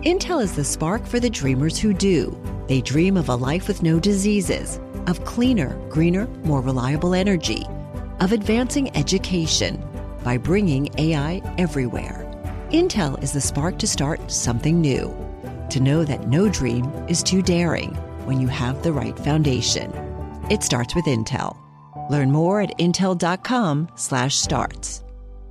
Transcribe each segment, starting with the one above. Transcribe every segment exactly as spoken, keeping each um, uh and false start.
Intel is the spark for the dreamers who do. They dream of a life with no diseases, of cleaner, greener, more reliable energy, of advancing education by bringing A I everywhere. Intel is the spark to start something new, to know that no dream is too daring when you have the right foundation. It starts with Intel. Learn more at intel.com slash starts.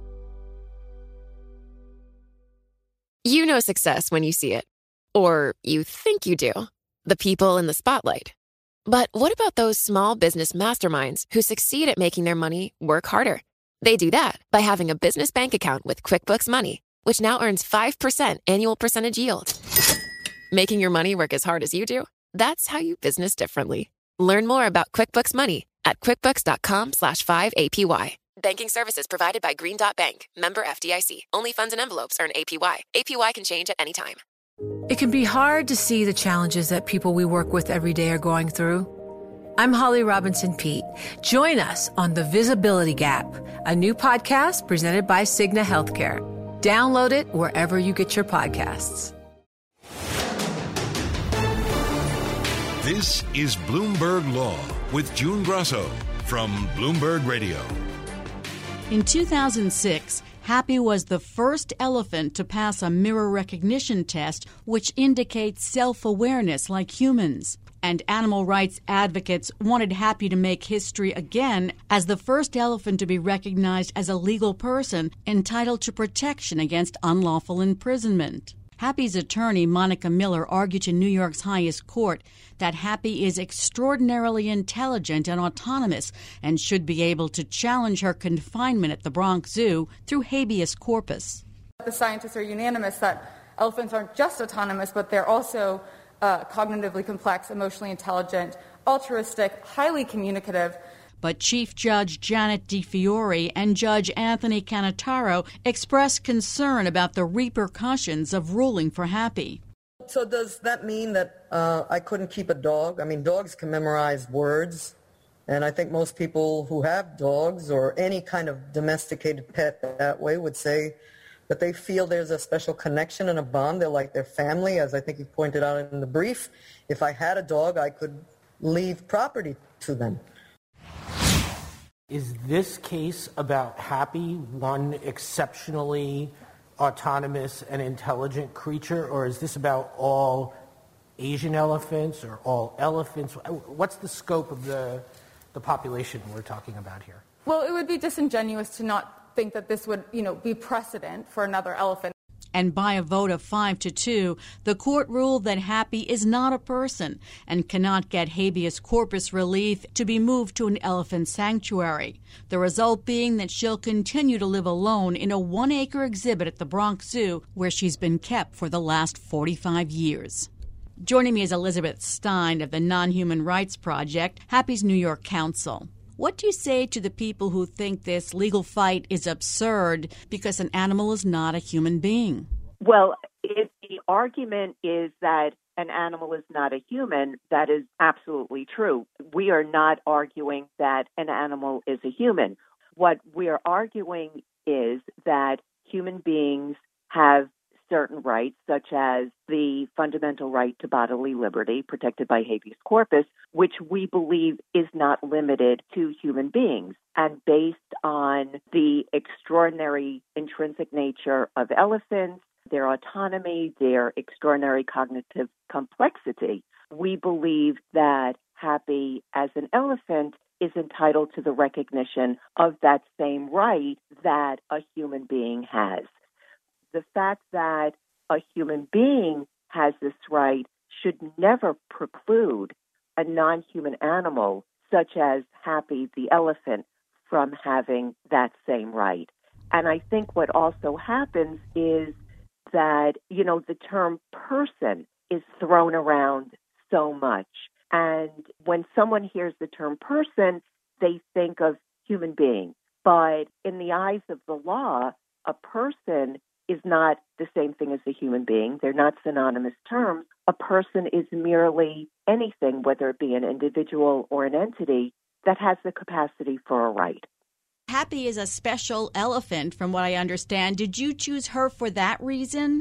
You know success when you see it. Or you think you do. The people in the spotlight. But what about those small business masterminds who succeed at making their money work harder? They do that by having a business bank account with QuickBooks Money, which now earns five percent annual percentage yield. Making your money work as hard as you do? That's how you business differently. Learn more about QuickBooks Money at quickbooks.com slash 5APY. Banking services provided by Green Dot Bank. Member F D I C. Only funds and envelopes earn A P Y. A P Y can change at any time. It can be hard to see the challenges that people we work with every day are going through. I'm Holly Robinson Peete. Join us on The Visibility Gap, a new podcast presented by Cigna Healthcare. Download it wherever you get your podcasts. This is Bloomberg Law with June Grasso from Bloomberg Radio. In two thousand six, Happy was the first elephant to pass a mirror recognition test, which indicates self-awareness like humans. And animal rights advocates wanted Happy to make history again as the first elephant to be recognized as a legal person entitled to protection against unlawful imprisonment. Happy's attorney, Monica Miller, argued to New York's highest court that Happy is extraordinarily intelligent and autonomous and should be able to challenge her confinement at the Bronx Zoo through habeas corpus. The scientists are unanimous that elephants aren't just autonomous, but they're also uh, cognitively complex, emotionally intelligent, altruistic, highly communicative. But Chief Judge Janet DiFiore and Judge Anthony Cannataro expressed concern about the repercussions of ruling for Happy. So does that mean that uh, I couldn't keep a dog? I mean, dogs can memorize words, and I think most people who have dogs or any kind of domesticated pet that way would say that they feel there's a special connection and a bond. They're like their family, as I think you pointed out in the brief. If I had a dog, I could leave property to them. Is this case about Happy one exceptionally autonomous and intelligent creature, or is this about all Asian elephants or all elephants? What's the scope of the, the population we're talking about here? Well, it would be disingenuous to not think that this would, you know, be precedent for another elephant. And by a vote of five to two, the court ruled that Happy is not a person and cannot get habeas corpus relief to be moved to an elephant sanctuary. The result being that she'll continue to live alone in a one-acre exhibit at the Bronx Zoo, where she's been kept for the last forty-five years. Joining me is Elizabeth Stein of the Non-Human Rights Project, Happy's New York counsel. What do you say to the people who think this legal fight is absurd because an animal is not a human being? Well, if the argument is that an animal is not a human, that is absolutely true. We are not arguing that an animal is a human. What we are arguing is that human beings have certain rights, such as the fundamental right to bodily liberty protected by habeas corpus, which we believe is not limited to human beings. And based on the extraordinary intrinsic nature of elephants, their autonomy, their extraordinary cognitive complexity, we believe that Happy, as an elephant, is entitled to the recognition of that same right that a human being has. The fact that a human being has this right should never preclude a non-human animal, such as Happy the elephant, from having that same right. And I think what also happens is that, you know, the term person is thrown around so much. And when someone hears the term person, they think of human being. But in the eyes of the law, a person is not the same thing as a human being. They're not synonymous terms. A person is merely anything, whether it be an individual or an entity, that has the capacity for a right. Happy is a special elephant, from what I understand. Did you choose her for that reason?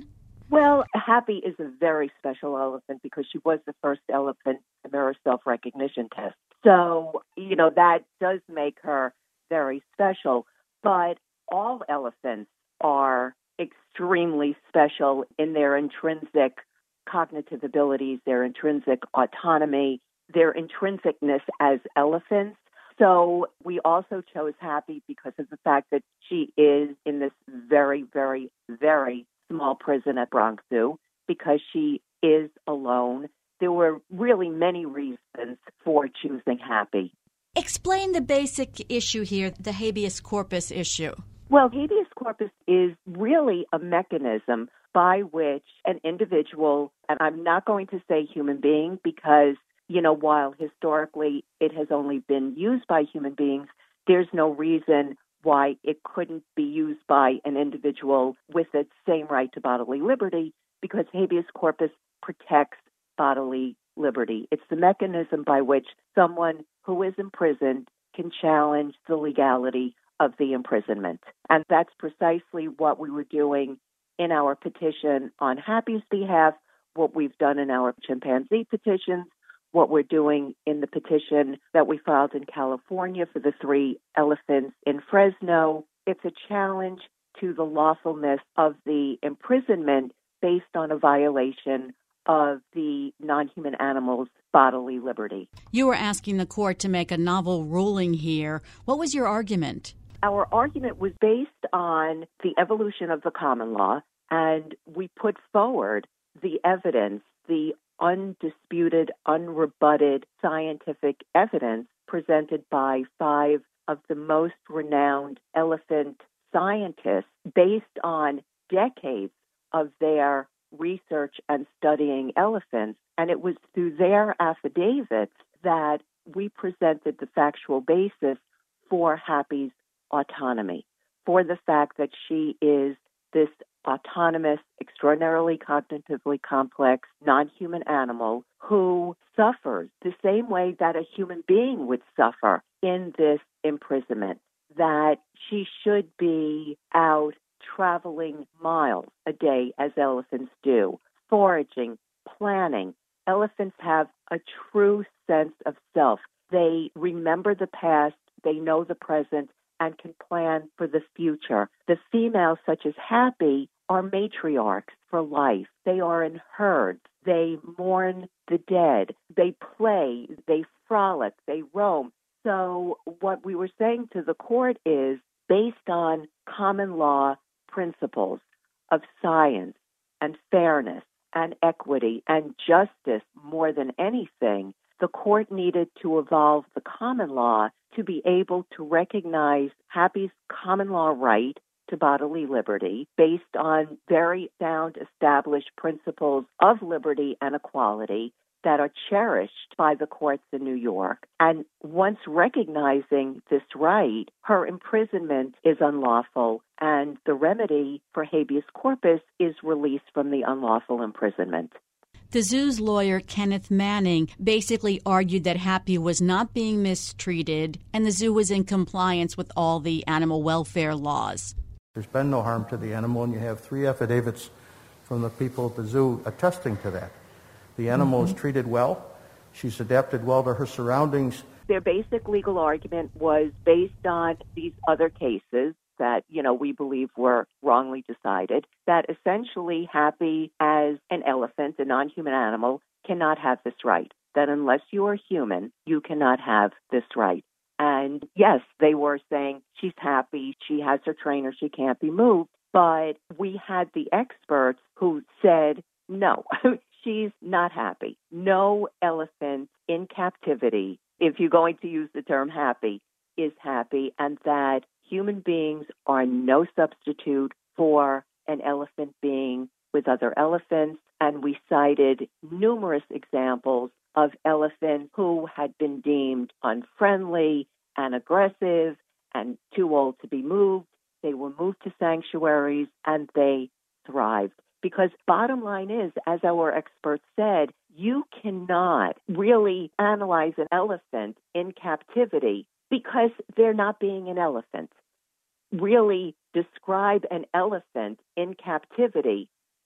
Well, Happy is a very special elephant because she was the first elephant to mirror self-recognition test. So, you know, that does make her very special. But all elephants are extremely special in their intrinsic cognitive abilities, their intrinsic autonomy, their intrinsicness as elephants. So we also chose Happy because of the fact that she is in this very, very, very small prison at Bronx Zoo, because she is alone. There were really many reasons for choosing Happy. Explain the basic issue here, the habeas corpus issue. Well, habeas corpus is really a mechanism by which an individual, and I'm not going to say human being because, you know, while historically it has only been used by human beings, there's no reason why it couldn't be used by an individual with the same right to bodily liberty, because habeas corpus protects bodily liberty. It's the mechanism by which someone who is imprisoned can challenge the legality of the imprisonment. And that's precisely what we were doing in our petition on Happy's behalf, what we've done in our chimpanzee petitions, what we're doing in the petition that we filed in California for the three elephants in Fresno. It's a challenge to the lawfulness of the imprisonment based on a violation of the non-human animal's bodily liberty. You were asking the court to make a novel ruling here. What was your argument? Our argument was based on the evolution of the common law, and we put forward the evidence, the undisputed, unrebutted scientific evidence presented by five of the most renowned elephant scientists based on decades of their research and studying elephants. And it was through their affidavits that we presented the factual basis for Happy's autonomy, for the fact that she is this autonomous, extraordinarily cognitively complex, non-human animal who suffers the same way that a human being would suffer in this imprisonment, that she should be out traveling miles a day as elephants do, foraging, planning. Elephants have a true sense of self. They remember the past, they know the present, and can plan for the future. The females, such as Happy, are matriarchs for life. They are in herds. They mourn the dead. They play. They frolic. They roam. So what we were saying to the court is, based on common law principles of science and fairness and equity and justice more than anything, the court needed to evolve the common law to be able to recognize Happy's common law right to bodily liberty based on very sound established principles of liberty and equality that are cherished by the courts in New York. And once recognizing this right, her imprisonment is unlawful, and the remedy for habeas corpus is release from the unlawful imprisonment. The zoo's lawyer, Kenneth Manning, basically argued that Happy was not being mistreated and the zoo was in compliance with all the animal welfare laws. There's been no harm to the animal, and you have three affidavits from the people at the zoo attesting to that. The animal mm-hmm. is treated well. She's adapted well to her surroundings. Their basic legal argument was based on these other cases that, you know, we believe were wrongly decided, that essentially Happy as an elephant, a non-human animal, cannot have this right, that unless you are human, you cannot have this right. And yes, they were saying she's happy, she has her trainer, she can't be moved, but we had the experts who said, no, she's not happy. No elephant in captivity, if you're going to use the term happy, is happy, and that human beings are no substitute for an elephant being with other elephants. And we cited numerous examples of elephants who had been deemed unfriendly and aggressive and too old to be moved. They were moved to sanctuaries and they thrived. Because bottom line is, as our experts said, you cannot really analyze an elephant in captivity because they're not being an elephant. Really describe an elephant in captivity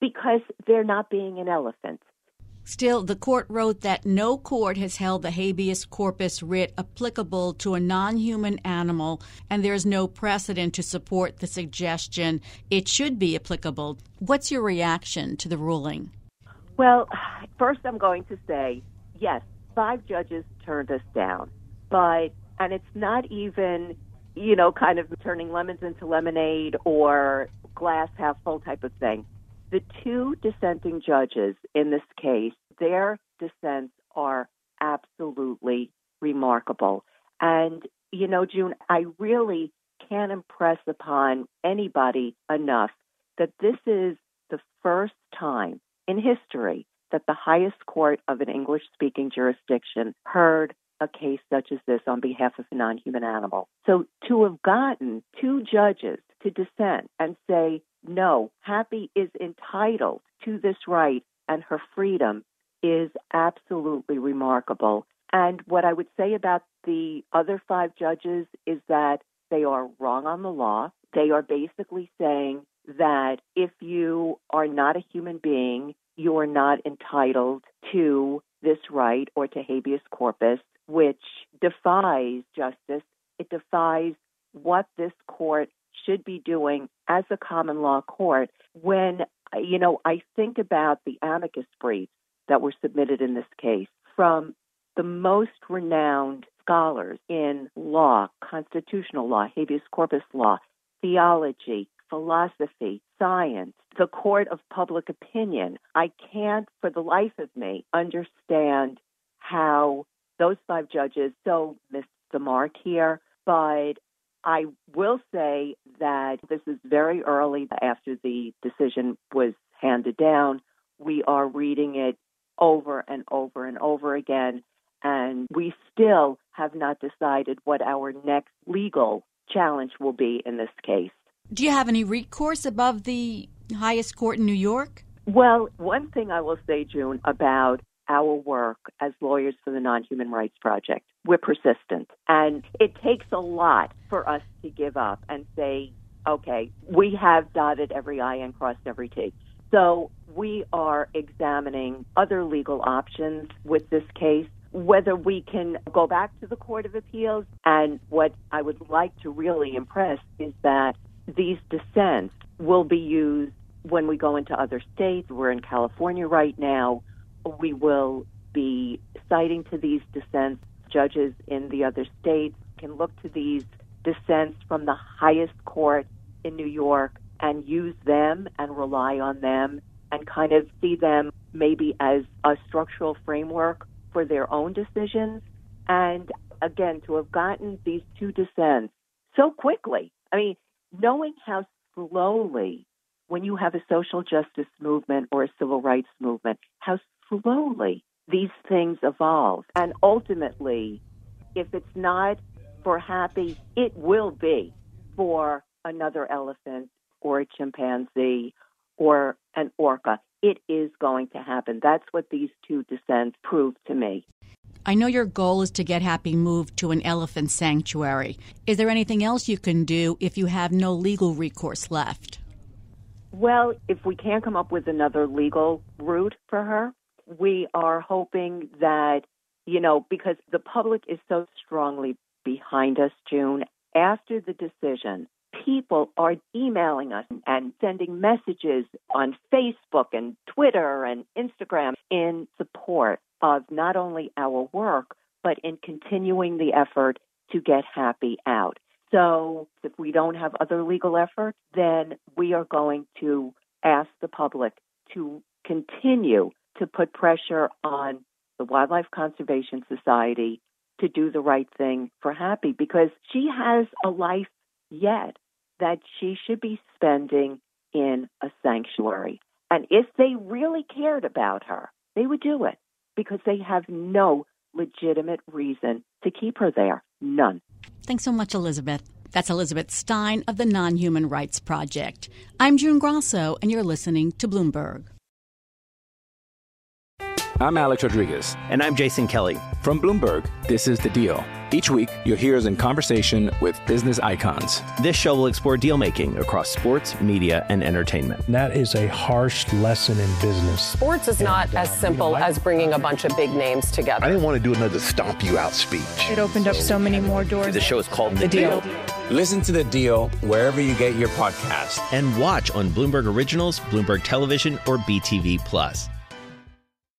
Because they're not being an elephant. Still, the court wrote that no court has held the habeas corpus writ applicable to a non-human animal, and there's no precedent to support the suggestion it should be applicable. What's your reaction to the ruling? Well, first I'm going to say, yes, five judges turned us down, but, and it's not even, you know, kind of turning lemons into lemonade or glass half full type of thing. The two dissenting judges in this case, their dissents are absolutely remarkable. And, you know, June, I really can't impress upon anybody enough that this is the first time in history that the highest court of an English-speaking jurisdiction heard a case such as this on behalf of a non-human animal. So to have gotten two judges to dissent and say, no, Happy is entitled to this right and her freedom is absolutely remarkable. And what I would say about the other five judges is that they are wrong on the law. They are basically saying that if you are not a human being, you are not entitled to this right or to habeas corpus, which defies justice. It defies what this court should be doing as a common law court. When, you know, I think about the amicus briefs that were submitted in this case from the most renowned scholars in law, constitutional law, habeas corpus law, theology, philosophy, science, the court of public opinion. I can't, for the life of me, understand how those five judges so missed the mark here. But I will say that this is very early after the decision was handed down. We are reading it over and over and over again, and we still have not decided what our next legal challenge will be in this case. Do you have any recourse above the highest court in New York? Well, one thing I will say, June, about our work as lawyers for the Non-Human Rights Project, we're persistent. And it takes a lot for us to give up and say, okay, we have dotted every I and crossed every T. So we are examining other legal options with this case, whether we can go back to the Court of Appeals. And what I would like to really impress is that these dissents will be used when we go into other states. We're in California right now. We will be citing to these dissents. Judges in the other states can look to these dissents from the highest court in New York and use them and rely on them and kind of see them maybe as a structural framework for their own decisions. And again, to have gotten these two dissents so quickly, I mean, knowing how slowly, when you have a social justice movement or a civil rights movement, how slowly these things evolve. And ultimately, if it's not for Happy, it will be for another elephant or a chimpanzee or an orca. It is going to happen. That's what these two dissents prove to me. I know your goal is to get Happy moved to an elephant sanctuary. Is there anything else you can do if you have no legal recourse left? Well, if we can't come up with another legal route for her, we are hoping that, you know, because the public is so strongly behind us, June, after the decision, people are emailing us and sending messages on Facebook and Twitter and Instagram in support of not only our work, but in continuing the effort to get Happy out. So if we don't have other legal efforts, then we are going to ask the public to continue to put pressure on the Wildlife Conservation Society to do the right thing for Happy, because she has a life yet that she should be spending in a sanctuary. And if they really cared about her, they would do it, because they have no legitimate reason to keep her there. None. Thanks so much, Elizabeth. That's Elizabeth Stein of the Non-Human Rights Project. I'm June Grosso, and you're listening to Bloomberg. I'm Alex Rodriguez. And I'm Jason Kelly. From Bloomberg, this is The Deal. Each week, you'll hear us in conversation with business icons. This show will explore deal-making across sports, media, and entertainment. That is a harsh lesson in business. Sports is not as simple as bringing a bunch of big names together. I didn't want to do another stomp you out speech. It opened up so many more doors. The show is called The, the Deal. Deal. Listen to The Deal wherever you get your podcast. And watch on Bloomberg Originals, Bloomberg Television, or B T V Plus.